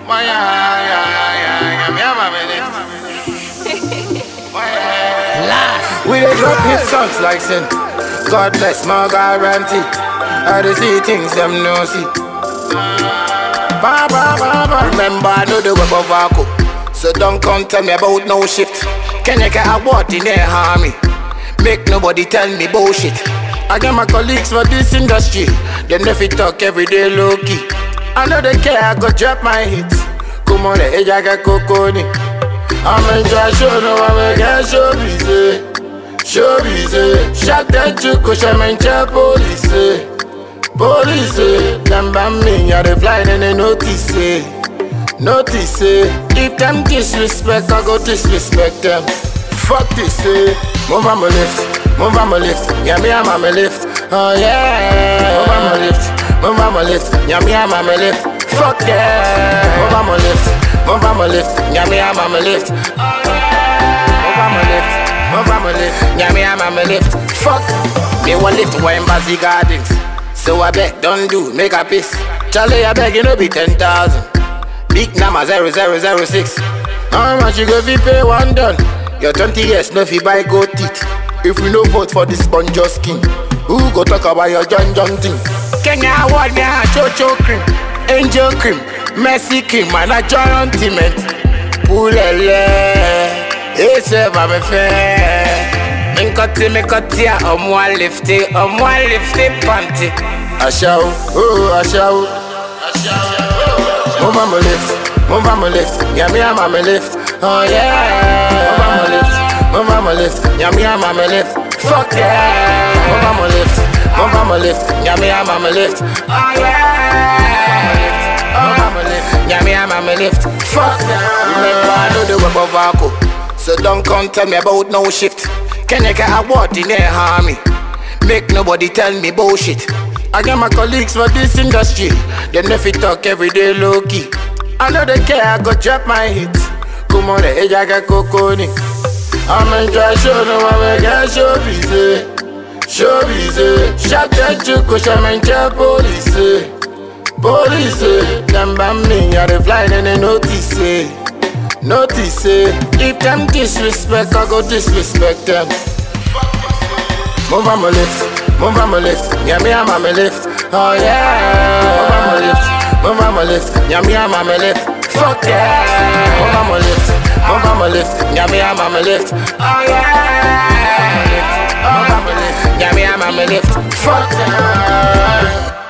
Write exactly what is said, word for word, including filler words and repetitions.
We dey drop hit songs like sin. God bless my guarantee. I dey see things them no see. Ba, ba, ba, ba. Remember I know the web of Vaco, so don't come tell me about no shift. Can you get a word in there, harmy? Make nobody tell me bullshit. I get my colleagues for this industry. Them never talk every day low key. I know they care, I go drop my hits. Come on, the edge I got coconi. I'm in try show, no I'm in get show busy. Show busy. Shot that you cause I'm in try police. Police, them ban me, yeah they flying and they notice it. Notice it. If them disrespect, I go disrespect them. Fuck this, eh. Move on my lift, move on my lift. Yeah, me I'm on my lift. Oh yeah. Move on my lift, move on my lift. Yeah, me I'm on my lift. Fuck yeah. Move on my lift, move on my lift. Yeah, me I'm on my lift. Oh yeah. Move on my lift, move on my lift. Yeah, me I'm on my lift. Fuck. Me want lift where in Bazzi Gardens. So I beg, don't do, make a piss. Charlie, I beg, you know be ten thousand. Big number zero zero zero six. How much you go fi pay one done? Your twenty years no fi buy gold teeth. If we no vote for this sponge skin, who go talk about your John John thing? Kenya award me a Chocho cream, Angel cream, Messi cream, and a John Timent. Poulele, ese va me faire. Me cutie, me cutie, I'm one lifty, I'm one lifty panty. I shout, oh I shout, I shout. Move on my lift, move on my lift, yeah me I'm on my lift. Oh yeah, move on my lift, move on my lift, yeah me I'm on my lift. Fuck yeah, move on my lift, move on my lift, yeah me I'm on my lift. Oh yeah, move on my lift, yeah me I'm on my lift. Fuck yeah. Remember I know the web of Vaco, so don't come tell me about no shift. Can you get a word in there, harmy? Make nobody tell me bullshit. I get my colleagues for this industry. They never talk every day low key. I know they care, I go drop my hits. Come on, the edge I got coconi. I'm in try show, no I'm in get show busy. Show busy. Shot that you cause I'm in try police. Police, them ban me, yeah they flying and they notice it. Notice it. If them disrespect, I go disrespect them. Move on my lift, move on my lift. Yeah, me I'm on my lift. Oh yeah. Move on my lift, move on my lift. Yeah, me I'm on my lift. Fuck yeah. Move on my lift, move on my lift. Yeah, me I'm on my lift. Oh yeah. Move on my lift, yeah me I'm on my lift. Fuck yeah.